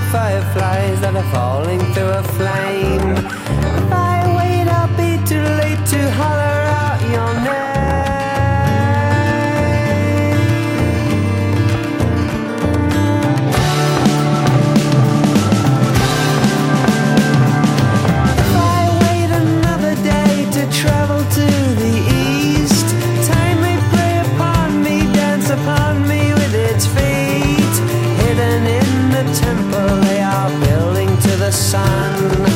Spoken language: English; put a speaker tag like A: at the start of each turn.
A: fireflies that are falling through a flame. If I wait, I'll be too late to holler out your name. If I wait another day to travel to the east, time may prey upon me, dance upon me with its feet. Hidden in the temple they are building to the sun.